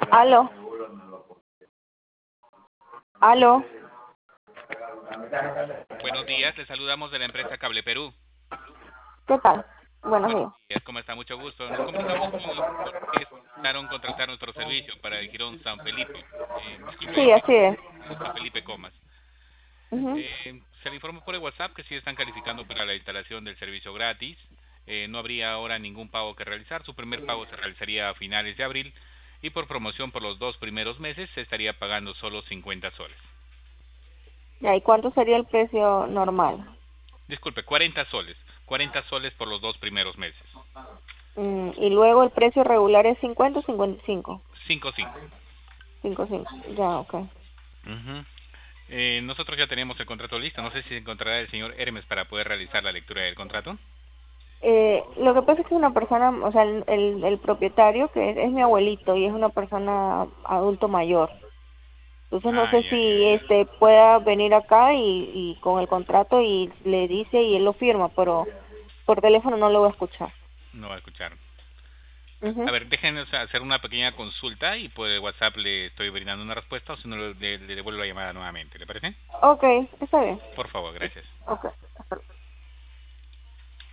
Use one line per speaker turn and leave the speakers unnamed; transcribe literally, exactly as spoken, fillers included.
Aló. Aló.
Buenos días, le saludamos de la empresa Cable Perú.
¿Qué tal? Buenos
Buenos
días.
días, ¿cómo está? Mucho gusto. Nos comunicamos con porque intentaron contratar nuestro servicio para el Girón San Felipe. Eh, disculpe,
Sí, así es.
eh, San Felipe Comas.
Ujú.
Eh, se le informó por el WhatsApp que sí están calificando para la instalación del servicio gratis. Eh, no habría ahora ningún pago que realizar. Su primer pago se realizaría a finales de abril y por promoción por los dos primeros meses se estaría pagando solo cincuenta soles.
Ya, ¿y cuánto sería el precio normal?
Disculpe, cuarenta soles. cuarenta soles por los dos primeros meses.
Mm, y luego el precio regular es cincuenta o cincuenta y cinco.
cinco cinco.
cinco, cinco. Ya, ok.
Ujú. Eh, nosotros ya tenemos el contrato listo. No sé si encontrará el señor Hermes para poder realizar la lectura del contrato.
Eh, lo que pasa es que una persona, o sea, el, el, el propietario, que es, es mi abuelito y es una persona adulto mayor. Entonces no
Ah,
sé
ya, ya,
si
ya.
este pueda venir acá y, y con el contrato y le dice y él lo firma, pero por teléfono no lo voy a escuchar.
No va a escuchar. A
Ujú.
ver, déjenos hacer una pequeña consulta y por el WhatsApp le estoy brindando una respuesta o si no le, le- le devuelvo la llamada nuevamente. ¿Le parece?
Ok, está bien.
Por favor, gracias.
Ok, hasta luego.